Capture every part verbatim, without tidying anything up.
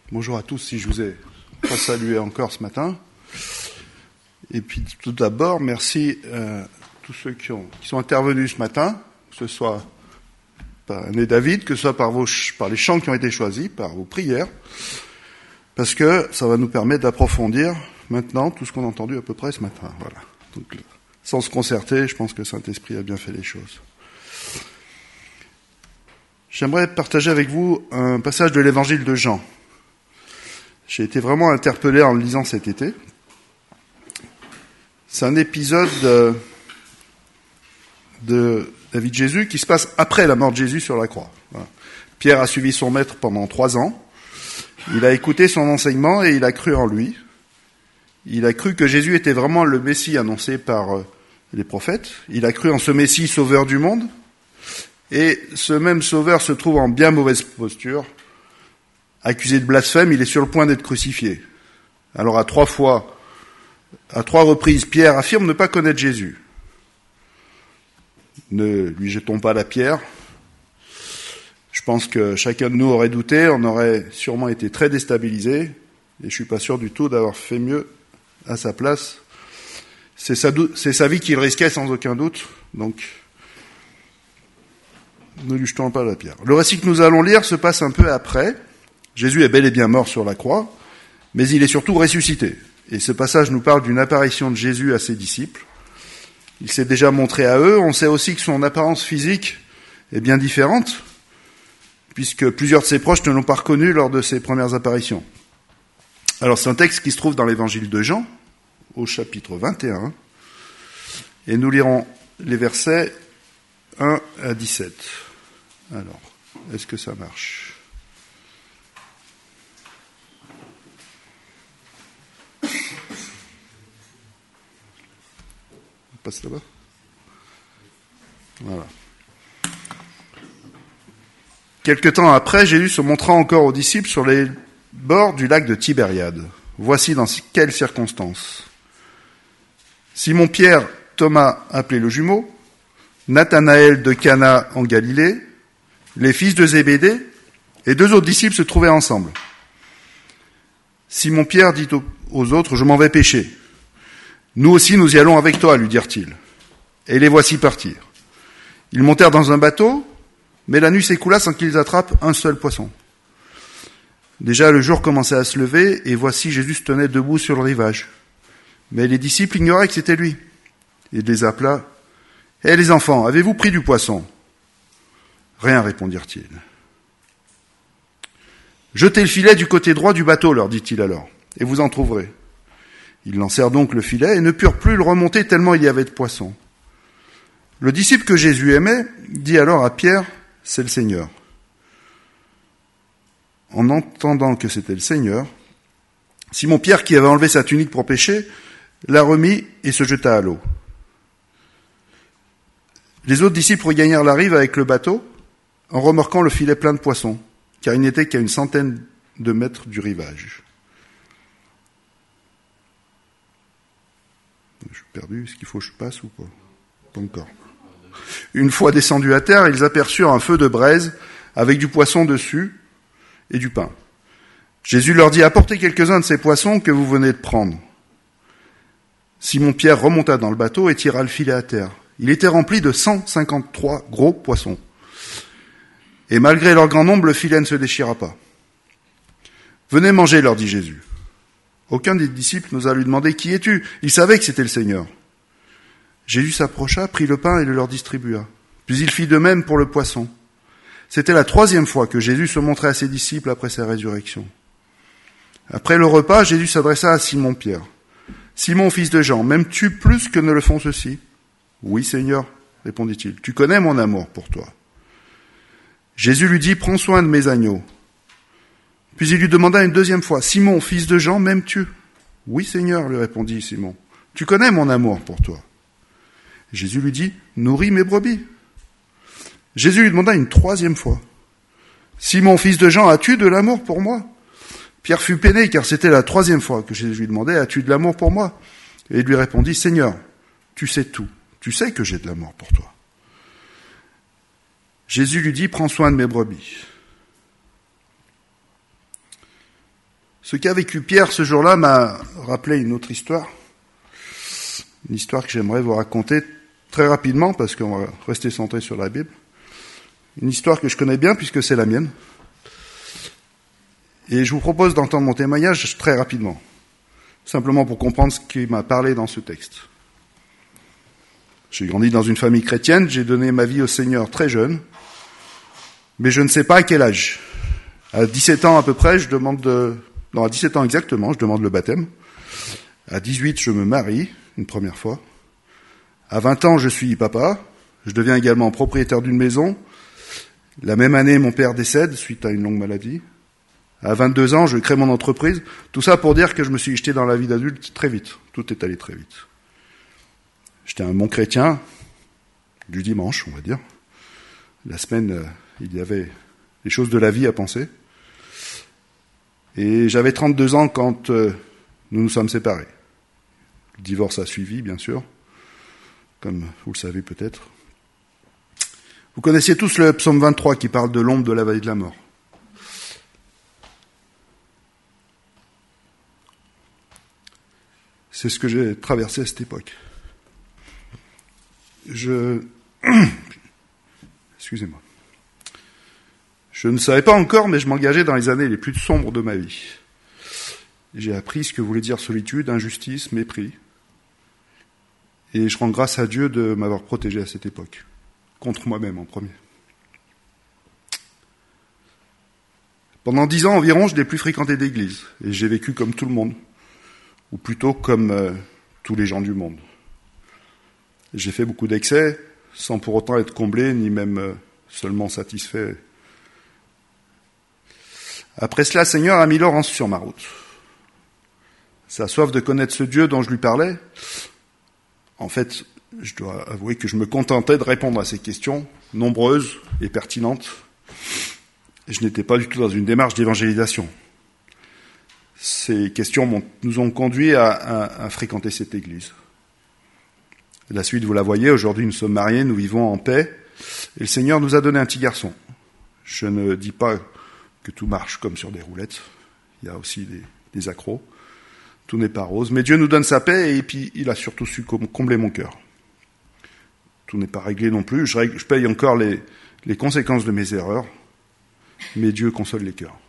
Bonjour à tous, si je vous ai pas salué encore ce matin. Et puis tout d'abord, merci à tous ceux qui, ont, qui sont intervenus ce matin, que ce soit par Anne et David, que ce soit par, vos, par les chants qui ont été choisis, par vos prières, parce que ça va nous permettre d'approfondir maintenant tout ce qu'on a entendu à peu près ce matin. Voilà. Donc, sans se concerter, je pense que Saint-Esprit a bien fait les choses. J'aimerais partager avec vous un passage de l'évangile de Jean. J'ai été vraiment interpellé en le lisant cet été. C'est un épisode de, de la vie de Jésus qui se passe après la mort de Jésus sur la croix. Voilà. Pierre a suivi son maître pendant trois ans. Il a écouté son enseignement et il a cru en lui. Il a cru que Jésus était vraiment le Messie annoncé par les prophètes. Il a cru en ce Messie sauveur du monde. Et ce même sauveur se trouve en bien mauvaise posture. Accusé de blasphème, il est sur le point d'être crucifié. Alors à trois fois, à trois reprises, Pierre affirme ne pas connaître Jésus. Ne lui jetons pas la pierre. Je pense que chacun de nous aurait douté, on aurait sûrement été très déstabilisé, et je suis pas sûr du tout d'avoir fait mieux à sa place. C'est sa, c'est sa vie qu'il risquait sans aucun doute, donc ne lui jetons pas la pierre. Le récit que nous allons lire se passe un peu après. Jésus est bel et bien mort sur la croix, mais il est surtout ressuscité. Et ce passage nous parle d'une apparition de Jésus à ses disciples. Il s'est déjà montré à eux. On sait aussi que son apparence physique est bien différente, puisque plusieurs de ses proches ne l'ont pas reconnu lors de ses premières apparitions. Alors c'est un texte qui se trouve dans l'évangile de Jean, au chapitre vingt et un, et nous lirons les versets un à dix-sept. Alors, est-ce que ça marche ? Passe là-bas. Voilà. Quelque temps après, Jésus se montra encore aux disciples sur les bords du lac de Tibériade. Voici dans quelles circonstances. Simon-Pierre, Thomas appelé le jumeau, Nathanaël de Cana en Galilée, les fils de Zébédée et deux autres disciples se trouvaient ensemble. Simon-Pierre dit aux autres, « Je m'en vais pêcher. » « Nous aussi, nous y allons avec toi, lui dirent-ils. Et les voici partir. Ils montèrent dans un bateau, mais la nuit s'écoula sans qu'ils attrapent un seul poisson. Déjà, le jour commençait à se lever, et voici Jésus se tenait debout sur le rivage. Mais les disciples ignoraient que c'était lui. Il les appela. « Hé, les enfants, avez-vous pris du poisson ?» « Rien, répondirent-ils. »« Jetez le filet du côté droit du bateau, leur dit-il alors, et vous en trouverez. » Ils lancèrent donc le filet et ne purent plus le remonter tellement il y avait de poissons. Le disciple que Jésus aimait dit alors à Pierre, « C'est le Seigneur. » En entendant que c'était le Seigneur, Simon-Pierre, qui avait enlevé sa tunique pour pêcher, la remit et se jeta à l'eau. Les autres disciples regagnèrent la rive avec le bateau en remorquant le filet plein de poissons, car il n'était qu'à une centaine de mètres du rivage. Je suis perdu, est-ce qu'il faut que je passe ou pas ? Pas encore. Une fois descendus à terre, ils aperçurent un feu de braise avec du poisson dessus et du pain. Jésus leur dit, apportez quelques-uns de ces poissons que vous venez de prendre. Simon-Pierre remonta dans le bateau et tira le filet à terre. Il était rempli de cent cinquante-trois gros poissons. Et malgré leur grand nombre, le filet ne se déchira pas. Venez manger, leur dit Jésus. Aucun des disciples n'osa lui demander « Qui es-tu » Il savait que c'était le Seigneur. Jésus s'approcha, prit le pain et le leur distribua. Puis il fit de même pour le poisson. C'était la troisième fois que Jésus se montrait à ses disciples après sa résurrection. Après le repas, Jésus s'adressa à Simon-Pierre. « Simon, fils de Jean, m'aimes-tu plus que ne le font ceux-ci ?»« Oui, Seigneur, répondit-il. Tu connais mon amour pour toi. » Jésus lui dit « Prends soin de mes agneaux. » Puis il lui demanda une deuxième fois, « Simon, fils de Jean, m'aimes-tu ?»« Oui, Seigneur, lui répondit Simon. Tu connais mon amour pour toi. » Jésus lui dit, « Nourris mes brebis. » Jésus lui demanda une troisième fois, « Simon, fils de Jean, as-tu de l'amour pour moi ?» Pierre fut peiné, car c'était la troisième fois que Jésus lui demandait, « As-tu de l'amour pour moi ?» Et il lui répondit, « Seigneur, tu sais tout. Tu sais que j'ai de l'amour pour toi. » Jésus lui dit, « Prends soin de mes brebis. » Ce qu'a vécu Pierre ce jour-là m'a rappelé une autre histoire. Une histoire que j'aimerais vous raconter très rapidement, parce qu'on va rester centré sur la Bible. Une histoire que je connais bien, puisque c'est la mienne. Et je vous propose d'entendre mon témoignage très rapidement, simplement pour comprendre ce qui m'a parlé dans ce texte. J'ai grandi dans une famille chrétienne, j'ai donné ma vie au Seigneur très jeune, mais je ne sais pas à quel âge. À dix-sept ans à peu près, je demande de... Non, à dix-sept ans exactement, je demande le baptême. À dix-huit, je me marie, une première fois. À vingt ans, je suis papa. Je deviens également propriétaire d'une maison. La même année, mon père décède suite à une longue maladie. À vingt-deux ans, je crée mon entreprise. Tout ça pour dire que je me suis jeté dans la vie d'adulte très vite. Tout est allé très vite. J'étais un bon chrétien, du dimanche, on va dire. La semaine, euh, il y avait les choses de la vie à penser. Et j'avais trente-deux ans quand euh, nous nous sommes séparés. Le divorce a suivi, bien sûr, comme vous le savez peut-être. Vous connaissiez tous le psaume vingt-trois qui parle de l'ombre de la vallée de la mort. C'est ce que j'ai traversé à cette époque. Je... Excusez-moi. Je ne savais pas encore, mais je m'engageais dans les années les plus sombres de ma vie. J'ai appris ce que voulait dire solitude, injustice, mépris. Et je rends grâce à Dieu de m'avoir protégé à cette époque, contre moi-même en premier. Pendant dix ans environ, je n'ai plus fréquenté d'église, et j'ai vécu comme tout le monde, ou plutôt comme euh, tous les gens du monde. J'ai fait beaucoup d'excès, sans pour autant être comblé, ni même euh, seulement satisfait. Après cela, le Seigneur a mis Laurence sur ma route. Sa soif de connaître ce Dieu dont je lui parlais, en fait, je dois avouer que je me contentais de répondre à ces questions, nombreuses et pertinentes. Je n'étais pas du tout dans une démarche d'évangélisation. Ces questions m'ont, nous ont conduits à, à, à fréquenter cette église. La suite, vous la voyez, aujourd'hui nous sommes mariés, nous vivons en paix, et le Seigneur nous a donné un petit garçon. Je ne dis pas que tout marche comme sur des roulettes, il y a aussi des, des accros, tout n'est pas rose, mais Dieu nous donne sa paix, et puis il a surtout su combler mon cœur. Tout n'est pas réglé non plus, je, règle, je paye encore les, les conséquences de mes erreurs, mais Dieu console les cœurs.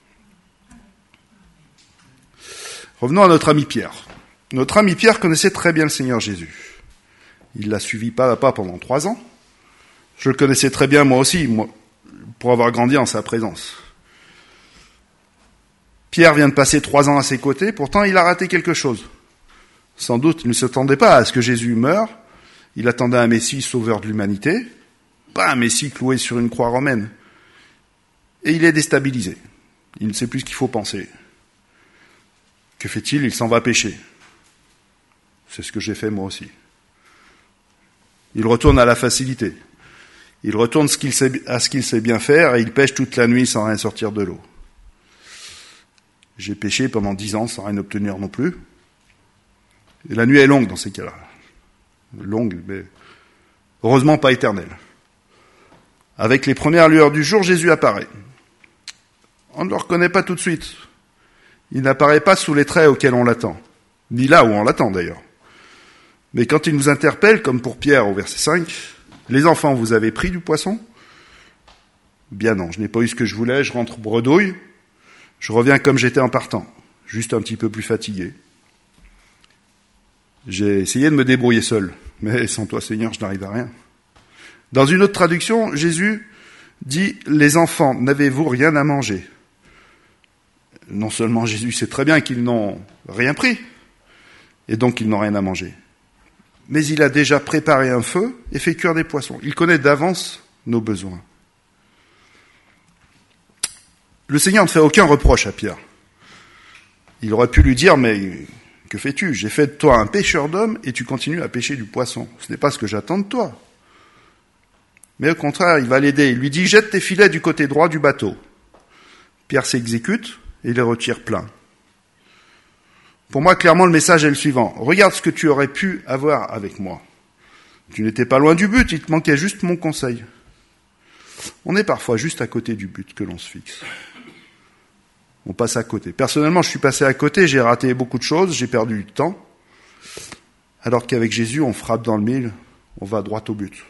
Revenons à notre ami Pierre. Notre ami Pierre connaissait très bien le Seigneur Jésus. Il l'a suivi pas à pas pendant trois ans. Je le connaissais très bien moi aussi, moi, pour avoir grandi en sa présence. Pierre vient de passer trois ans à ses côtés, pourtant il a raté quelque chose. Sans doute, il ne s'attendait pas à ce que Jésus meure. Il attendait un Messie sauveur de l'humanité, pas un Messie cloué sur une croix romaine. Et il est déstabilisé. Il ne sait plus ce qu'il faut penser. Que fait-il ? Il s'en va pécher. C'est ce que j'ai fait moi aussi. Il retourne à la facilité. Il retourne ce qu'il sait, à ce qu'il sait bien faire et il pêche toute la nuit sans rien sortir de l'eau. J'ai pêché pendant dix ans sans rien obtenir non plus. Et la nuit est longue dans ces cas-là. Longue, mais heureusement pas éternelle. Avec les premières lueurs du jour, Jésus apparaît. On ne le reconnaît pas tout de suite. Il n'apparaît pas sous les traits auxquels on l'attend. Ni là où on l'attend d'ailleurs. Mais quand il nous interpelle, comme pour Pierre au verset cinq, « Les enfants, vous avez pris du poisson ?» Bien non, je n'ai pas eu ce que je voulais, je rentre bredouille, je reviens comme j'étais en partant, juste un petit peu plus fatigué. J'ai essayé de me débrouiller seul, mais sans toi Seigneur, je n'arrive à rien. Dans une autre traduction, Jésus dit « Les enfants, n'avez-vous rien à manger ?» Non seulement Jésus sait très bien qu'ils n'ont rien pris, et donc ils n'ont rien à manger, mais il a déjà préparé un feu et fait cuire des poissons. Il connaît d'avance nos besoins. Le Seigneur ne fait aucun reproche à Pierre. Il aurait pu lui dire, mais que fais-tu ? J'ai fait de toi un pêcheur d'hommes et tu continues à pêcher du poisson. Ce n'est pas ce que j'attends de toi. Mais au contraire, il va l'aider. Il lui dit, jette tes filets du côté droit du bateau. Pierre s'exécute et les retire pleins. Pour moi, clairement, le message est le suivant. Regarde ce que tu aurais pu avoir avec moi. Tu n'étais pas loin du but, il te manquait juste mon conseil. On est parfois juste à côté du but que l'on se fixe. On passe à côté. Personnellement, je suis passé à côté, j'ai raté beaucoup de choses, j'ai perdu du temps. Alors qu'avec Jésus, on frappe dans le mille, on va droit au but.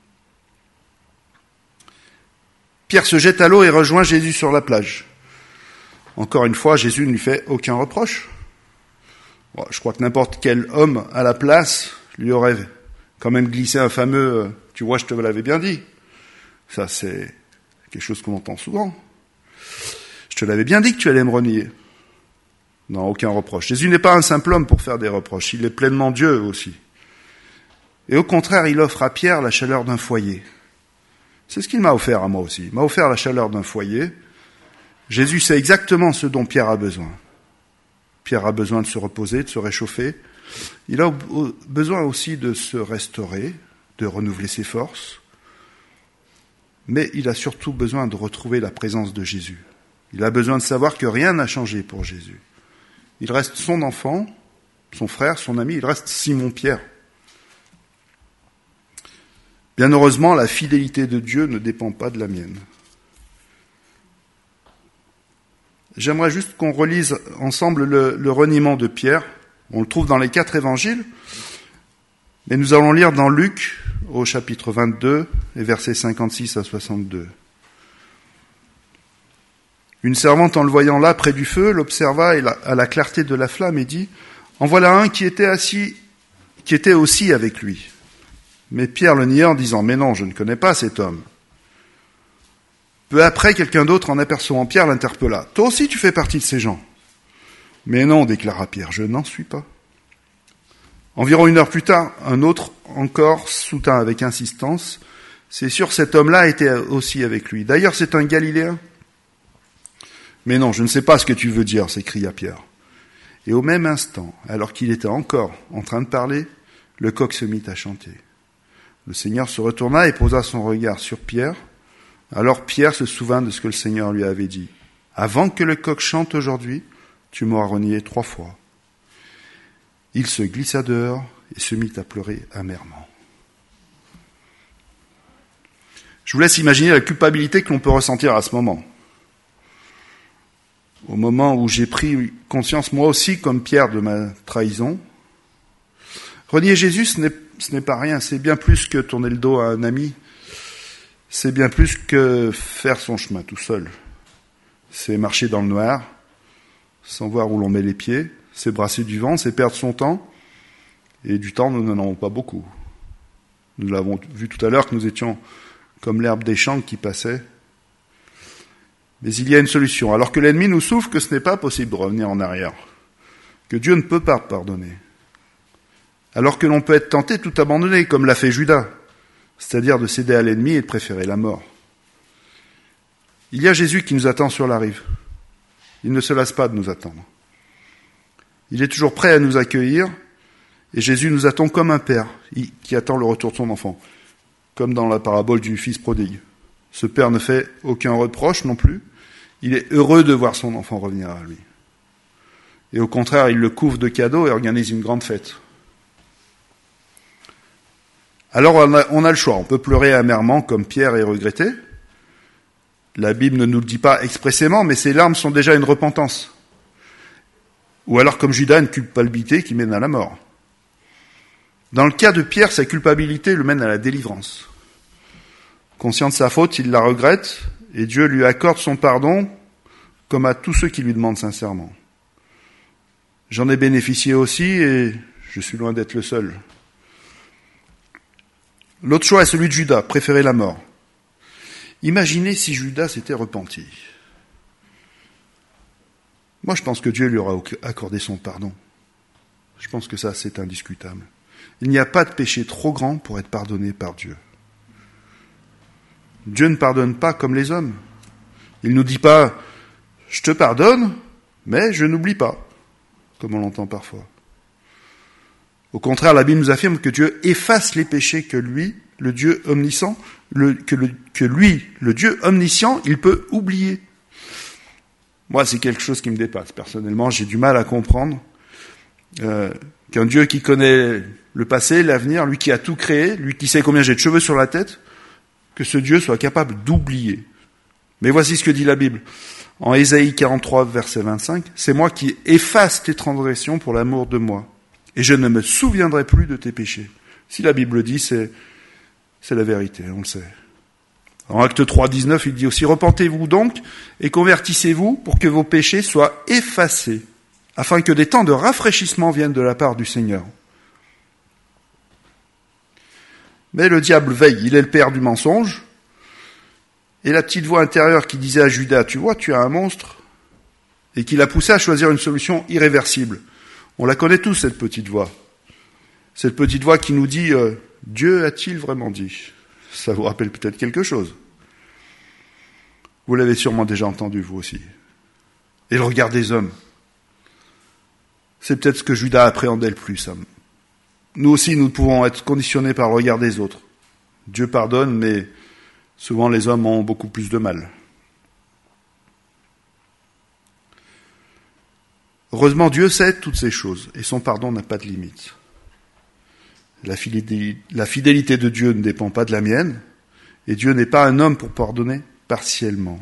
Pierre se jette à l'eau et rejoint Jésus sur la plage. Encore une fois, Jésus ne lui fait aucun reproche. Bon, je crois que n'importe quel homme à la place lui aurait quand même glissé un fameux « tu vois, je te l'avais bien dit ». Ça, c'est quelque chose qu'on entend souvent. Je te l'avais bien dit que tu allais me renier. Non, aucun reproche. Jésus n'est pas un simple homme pour faire des reproches. Il est pleinement Dieu aussi. Et au contraire, il offre à Pierre la chaleur d'un foyer. C'est ce qu'il m'a offert à moi aussi. Il m'a offert la chaleur d'un foyer. Jésus sait exactement ce dont Pierre a besoin. Pierre a besoin de se reposer, de se réchauffer. Il a besoin aussi de se restaurer, de renouveler ses forces. Mais il a surtout besoin de retrouver la présence de Jésus. Il a besoin de savoir que rien n'a changé pour Jésus. Il reste son enfant, son frère, son ami, il reste Simon-Pierre. Bien heureusement, la fidélité de Dieu ne dépend pas de la mienne. J'aimerais juste qu'on relise ensemble le, le reniement de Pierre. On le trouve dans les quatre évangiles, mais nous allons lire dans Luc, au chapitre vingt-deux, et versets cinquante-six à soixante-deux. Une servante, en le voyant là, près du feu, l'observa à la clarté de la flamme et dit « En voilà un qui était assis, qui était aussi avec lui. » Mais Pierre le nia en disant « Mais non, je ne connais pas cet homme. » Peu après, quelqu'un d'autre, en apercevant Pierre, l'interpella. « Toi aussi, tu fais partie de ces gens. » « Mais non, déclara Pierre, je n'en suis pas. » Environ une heure plus tard, un autre encore soutint avec insistance. « C'est sûr, cet homme-là était aussi avec lui. D'ailleurs, c'est un Galiléen. » « Mais non, je ne sais pas ce que tu veux dire, » s'écria Pierre. Et au même instant, alors qu'il était encore en train de parler, le coq se mit à chanter. Le Seigneur se retourna et posa son regard sur Pierre. Alors Pierre se souvint de ce que le Seigneur lui avait dit. « Avant que le coq chante aujourd'hui, tu m'auras renié trois fois. » Il se glissa dehors et se mit à pleurer amèrement. Je vous laisse imaginer la culpabilité que l'on peut ressentir à ce moment. Au moment où j'ai pris conscience, moi aussi, comme Pierre, de ma trahison. Renier Jésus, ce n'est, ce n'est pas rien. C'est bien plus que tourner le dos à un ami. C'est bien plus que faire son chemin tout seul. C'est marcher dans le noir, sans voir où l'on met les pieds. C'est brasser du vent, c'est perdre son temps. Et du temps, nous n'en avons pas beaucoup. Nous l'avons vu tout à l'heure que nous étions comme l'herbe des champs qui passait. Mais il y a une solution. Alors que l'ennemi nous souffle que ce n'est pas possible de revenir en arrière, que Dieu ne peut pas pardonner. Alors que l'on peut être tenté de tout abandonner, comme l'a fait Judas, c'est-à-dire de céder à l'ennemi et de préférer la mort. Il y a Jésus qui nous attend sur la rive. Il ne se lasse pas de nous attendre. Il est toujours prêt à nous accueillir, et Jésus nous attend comme un père qui attend le retour de son enfant, comme dans la parabole du fils prodigue. Ce père ne fait aucun reproche non plus. Il est heureux de voir son enfant revenir à lui. Et au contraire, il le couvre de cadeaux et organise une grande fête. Alors on a, on a le choix. On peut pleurer amèrement comme Pierre et regretter. La Bible ne nous le dit pas expressément, mais ces larmes sont déjà une repentance. Ou alors comme Judas, une culpabilité qui mène à la mort. Dans le cas de Pierre, sa culpabilité le mène à la délivrance. Conscient de sa faute, il la regrette, et Dieu lui accorde son pardon, comme à tous ceux qui lui demandent sincèrement. J'en ai bénéficié aussi, et je suis loin d'être le seul. L'autre choix est celui de Judas, préférer la mort. Imaginez si Judas s'était repenti. Moi, je pense que Dieu lui aura accordé son pardon. Je pense que ça, c'est indiscutable. Il n'y a pas de péché trop grand pour être pardonné par Dieu. Dieu ne pardonne pas comme les hommes. Il ne nous dit pas « je te pardonne, mais je n'oublie pas », comme on l'entend parfois. Au contraire, la Bible nous affirme que Dieu efface les péchés que lui, le Dieu omniscient, le, que, le, que lui, le Dieu omniscient, il peut oublier. Moi, c'est quelque chose qui me dépasse. Personnellement, j'ai du mal à comprendre euh, qu'un Dieu qui connaît le passé, l'avenir, lui qui a tout créé, lui qui sait combien j'ai de cheveux sur la tête, que ce Dieu soit capable d'oublier. Mais voici ce que dit la Bible. En Ésaïe quarante-trois, verset vingt-cinq, « C'est moi qui efface tes transgressions pour l'amour de moi, et je ne me souviendrai plus de tes péchés. » Si la Bible dit, c'est, c'est la vérité, on le sait. En Acte trois, dix-neuf, il dit aussi « Repentez-vous donc et convertissez-vous pour que vos péchés soient effacés, afin que des temps de rafraîchissement viennent de la part du Seigneur. » Mais le diable veille, il est le père du mensonge, et la petite voix intérieure qui disait à Judas, tu vois, tu as un monstre, et qui l'a poussé à choisir une solution irréversible. On la connaît tous, cette petite voix. Cette petite voix qui nous dit, euh, Dieu a-t-il vraiment dit ? Ça vous rappelle peut-être quelque chose. Vous l'avez sûrement déjà entendu, vous aussi. Et le regard des hommes. C'est peut-être ce que Judas appréhendait le plus. Hein. Nous aussi, nous pouvons être conditionnés par le regard des autres. Dieu pardonne, mais souvent, les hommes ont beaucoup plus de mal. Heureusement, Dieu sait toutes ces choses, et son pardon n'a pas de limite. La fidélité de Dieu ne dépend pas de la mienne, et Dieu n'est pas un homme pour pardonner partiellement.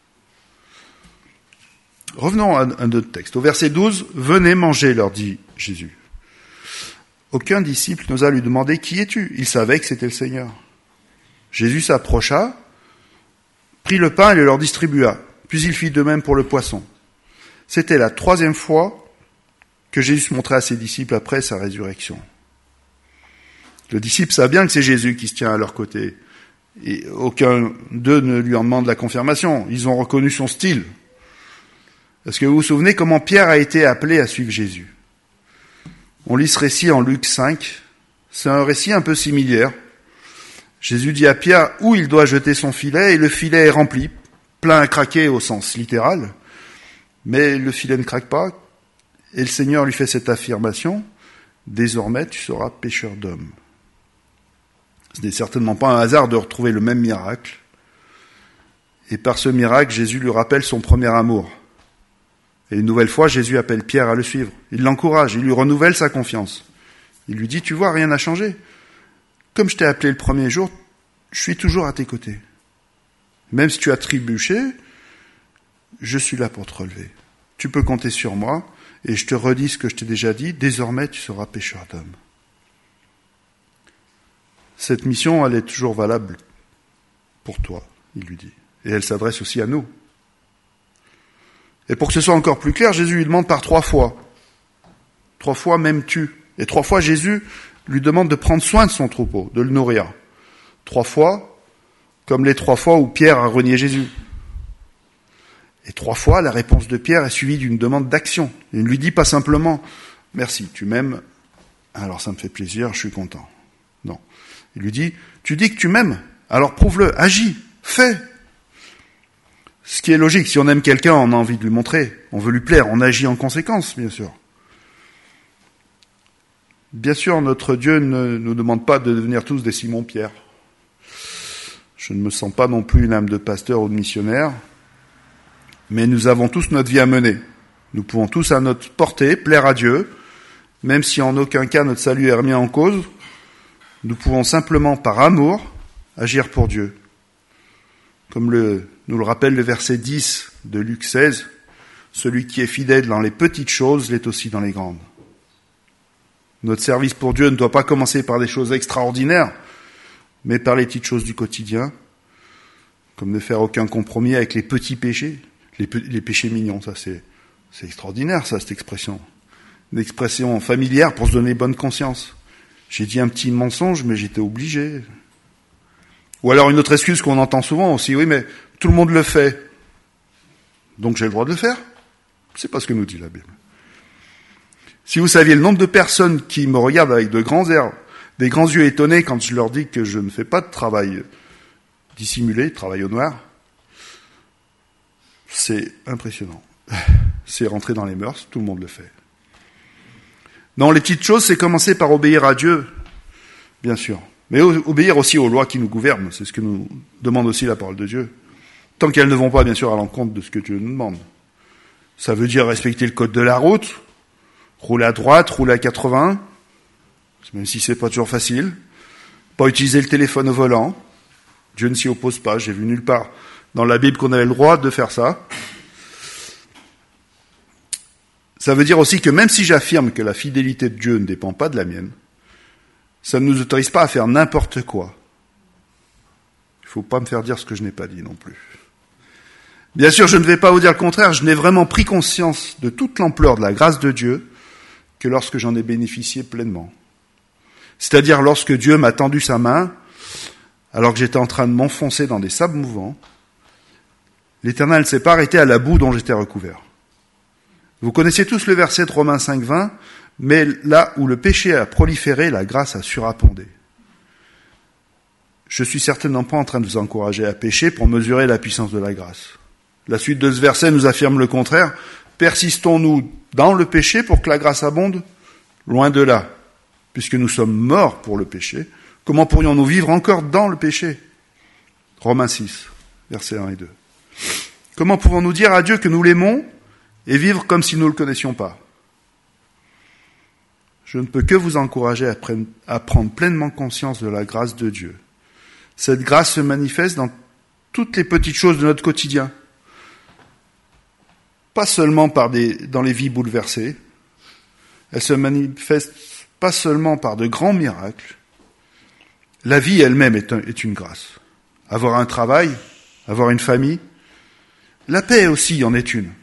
Revenons à un autre texte. Au verset douze, « Venez manger, leur dit Jésus. » Aucun disciple n'osa lui demander « Qui es-tu » Il savait que c'était le Seigneur. Jésus s'approcha, prit le pain et le leur distribua. Puis il fit de même pour le poisson. C'était la troisième fois que Jésus se montrait à ses disciples après sa résurrection. Le disciple savent bien que c'est Jésus qui se tient à leur côté. Et aucun d'eux ne lui en demande la confirmation. Ils ont reconnu son style. Est-ce que vous vous souvenez comment Pierre a été appelé à suivre Jésus ? On lit ce récit en Luc cinq. C'est un récit un peu similaire. Jésus dit à Pierre où il doit jeter son filet, et le filet est rempli, plein à craquer au sens littéral. Mais le filet ne craque pas, et le Seigneur lui fait cette affirmation, « Désormais tu seras pêcheur d'hommes ». Ce n'est certainement pas un hasard de retrouver le même miracle. Et par ce miracle, Jésus lui rappelle son premier amour. Et une nouvelle fois, Jésus appelle Pierre à le suivre. Il l'encourage, il lui renouvelle sa confiance. Il lui dit, tu vois, rien n'a changé. Comme je t'ai appelé le premier jour, je suis toujours à tes côtés. Même si tu as trébuché, je suis là pour te relever. Tu peux compter sur moi, et je te redis ce que je t'ai déjà dit, désormais tu seras pêcheur d'hommes. Cette mission, elle est toujours valable pour toi, il lui dit. Et elle s'adresse aussi à nous. Et pour que ce soit encore plus clair, Jésus lui demande par trois fois. Trois fois m'aimes-tu ? Et trois fois, Jésus lui demande de prendre soin de son troupeau, de le nourrir. Trois fois, comme les trois fois où Pierre a renié Jésus. Et trois fois, la réponse de Pierre est suivie d'une demande d'action. Il ne lui dit pas simplement « Merci, tu m'aimes, alors ça me fait plaisir, je suis content ». Non. Il lui dit « Tu dis que tu m'aimes, alors prouve-le, agis, fais ». Ce qui est logique, si on aime quelqu'un, on a envie de lui montrer, on veut lui plaire, on agit en conséquence, bien sûr. Bien sûr, notre Dieu ne nous demande pas de devenir tous des Simon-Pierre. Je ne me sens pas non plus une âme de pasteur ou de missionnaire, mais nous avons tous notre vie à mener. Nous pouvons tous à notre portée plaire à Dieu, même si en aucun cas notre salut est remis en cause. Nous pouvons simplement, par amour, agir pour Dieu. Comme le, nous le rappelle le verset dix de Luc seize, « Celui qui est fidèle dans les petites choses l'est aussi dans les grandes ». Notre service pour Dieu ne doit pas commencer par des choses extraordinaires, mais par les petites choses du quotidien, comme ne faire aucun compromis avec les petits péchés, les, pe- les péchés mignons. Ça, c'est, c'est extraordinaire, ça, cette expression. Une expression familière pour se donner bonne conscience. J'ai dit un petit mensonge, mais j'étais obligé. Ou alors une autre excuse qu'on entend souvent aussi, oui, mais tout le monde le fait, donc j'ai le droit de le faire. C'est pas ce que nous dit la Bible. Si vous saviez le nombre de personnes qui me regardent avec de grands airs, des grands yeux étonnés quand je leur dis que je ne fais pas de travail dissimulé, travail au noir, c'est impressionnant. C'est rentrer dans les mœurs, tout le monde le fait. Non, les petites choses, c'est commencer par obéir à Dieu, bien sûr. Mais obéir aussi aux lois qui nous gouvernent, c'est ce que nous demande aussi la parole de Dieu. Tant qu'elles ne vont pas, bien sûr, à l'encontre de ce que Dieu nous demande. Ça veut dire respecter le code de la route, rouler à droite, rouler à quatre-vingts, même si c'est pas toujours facile. Pas utiliser le téléphone au volant. Dieu ne s'y oppose pas, j'ai vu nulle part dans la Bible qu'on avait le droit de faire ça. Ça veut dire aussi que même si j'affirme que la fidélité de Dieu ne dépend pas de la mienne, ça ne nous autorise pas à faire n'importe quoi. Il ne faut pas me faire dire ce que je n'ai pas dit non plus. Bien sûr, je ne vais pas vous dire le contraire, je n'ai vraiment pris conscience de toute l'ampleur de la grâce de Dieu que lorsque j'en ai bénéficié pleinement. C'est-à-dire lorsque Dieu m'a tendu sa main, alors que j'étais en train de m'enfoncer dans des sables mouvants, l'Éternel ne s'est pas arrêté à la boue dont j'étais recouvert. Vous connaissez tous le verset de Romains cinq vingt, mais là où le péché a proliféré, la grâce a surabondé. Je suis certainement pas en train de vous encourager à pécher pour mesurer la puissance de la grâce. La suite de ce verset nous affirme le contraire. Persistons-nous dans le péché pour que la grâce abonde ? Loin de là. Puisque nous sommes morts pour le péché, comment pourrions-nous vivre encore dans le péché ? Romains six, versets un et deux. Comment pouvons-nous dire à Dieu que nous l'aimons et vivre comme si nous ne le connaissions pas ? Je ne peux que vous encourager à, prenne, à prendre pleinement conscience de la grâce de Dieu. Cette grâce se manifeste dans toutes les petites choses de notre quotidien. Pas seulement par des, dans les vies bouleversées. Elle se manifeste pas seulement par de grands miracles. La vie elle-même est, un, est une grâce. Avoir un travail, avoir une famille. La paix aussi en est une.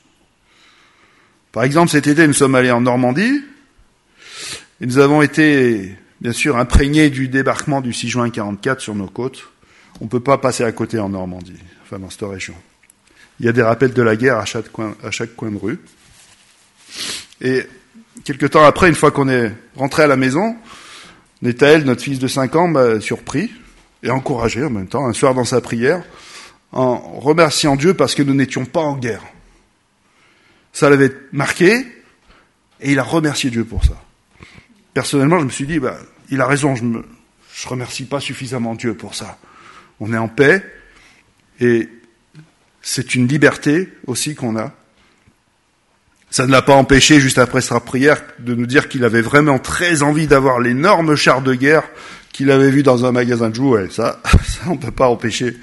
Par exemple, cet été, nous sommes allés en Normandie et nous avons été, bien sûr, imprégnés du débarquement du six juin quarante-quatre sur nos côtes. On ne peut pas passer à côté en Normandie, enfin dans cette région. Il y a des rappels de la guerre à chaque coin, à chaque coin de rue. Et quelque temps après, une fois qu'on est rentré à la maison, Nethaël, notre fils de cinq ans, m'a surpris et encouragé en même temps, un soir dans sa prière, en remerciant Dieu parce que nous n'étions pas en guerre. Ça l'avait marqué et il a remercié Dieu pour ça. Personnellement, je me suis dit, bah, il a raison, je me, je remercie pas suffisamment Dieu pour ça. On est en paix et c'est une liberté aussi qu'on a. Ça ne l'a pas empêché, juste après sa prière, de nous dire qu'il avait vraiment très envie d'avoir l'énorme char de guerre qu'il avait vu dans un magasin de jouets. Ça, ça on ne peut pas empêcher.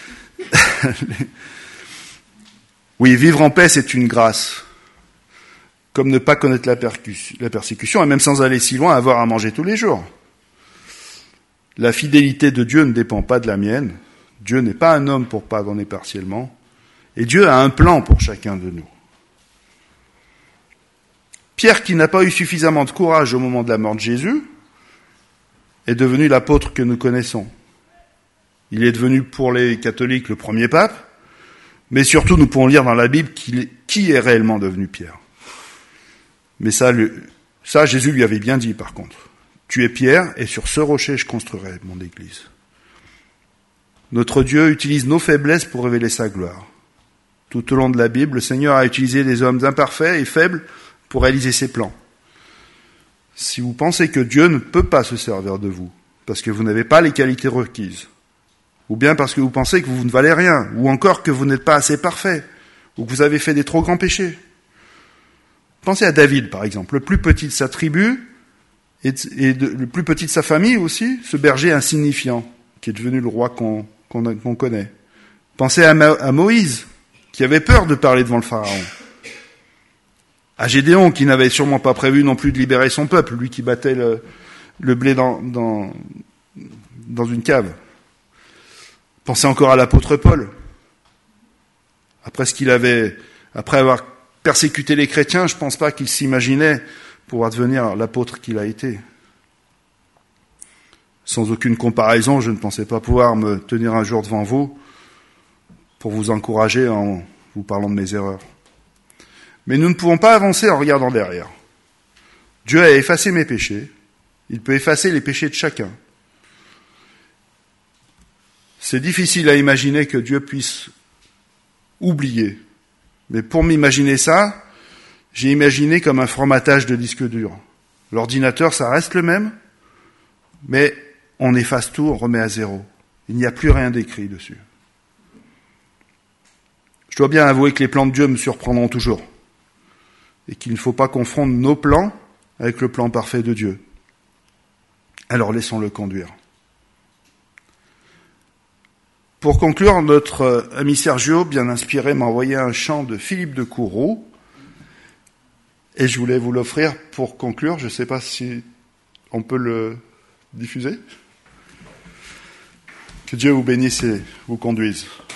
Oui, vivre en paix, c'est une grâce. Comme ne pas connaître la, percus- la persécution, et même sans aller si loin, avoir à manger tous les jours. La fidélité de Dieu ne dépend pas de la mienne. Dieu n'est pas un homme pour pardonner partiellement. Et Dieu a un plan pour chacun de nous. Pierre, qui n'a pas eu suffisamment de courage au moment de la mort de Jésus, est devenu l'apôtre que nous connaissons. Il est devenu pour les catholiques le premier pape, mais surtout nous pouvons lire dans la Bible qu'il, qui est réellement devenu Pierre. Mais ça, le, ça, Jésus lui avait bien dit par contre. Tu es Pierre, et sur ce rocher je construirai mon église. Notre Dieu utilise nos faiblesses pour révéler sa gloire. Tout au long de la Bible, le Seigneur a utilisé des hommes imparfaits et faibles pour réaliser ses plans. Si vous pensez que Dieu ne peut pas se servir de vous, parce que vous n'avez pas les qualités requises, ou bien parce que vous pensez que vous ne valez rien, ou encore que vous n'êtes pas assez parfait, ou que vous avez fait des trop grands péchés. Pensez à David, par exemple, le plus petit de sa tribu, et, de, et de, le plus petit de sa famille aussi, ce berger insignifiant, qui est devenu le roi qu'on, qu'on, a, qu'on connaît. Pensez à, Ma, à Moïse, qui avait peur de parler devant le Pharaon. À Gédéon, qui n'avait sûrement pas prévu non plus de libérer son peuple, lui qui battait le, le blé dans, dans, dans une cave. Pensez encore à l'apôtre Paul. Après ce qu'il avait, après avoir persécuté les chrétiens, je ne pense pas qu'il s'imaginait pouvoir devenir l'apôtre qu'il a été. Sans aucune comparaison, je ne pensais pas pouvoir me tenir un jour devant vous pour vous encourager en vous parlant de mes erreurs. Mais nous ne pouvons pas avancer en regardant derrière. Dieu a effacé mes péchés. Il peut effacer les péchés de chacun. C'est difficile à imaginer que Dieu puisse oublier. Mais pour m'imaginer ça, j'ai imaginé comme un formatage de disque dur. L'ordinateur, ça reste le même, mais on efface tout, on remet à zéro. Il n'y a plus rien d'écrit dessus. Je dois bien avouer que les plans de Dieu me surprendront toujours. Et qu'il ne faut pas confondre nos plans avec le plan parfait de Dieu. Alors laissons-le conduire. Pour conclure, notre ami Sergio, bien inspiré, m'a envoyé un chant de Philippe de Courreau Et je voulais vous l'offrir pour conclure. Je ne sais pas si on peut le diffuser. Que Dieu vous bénisse et vous conduise.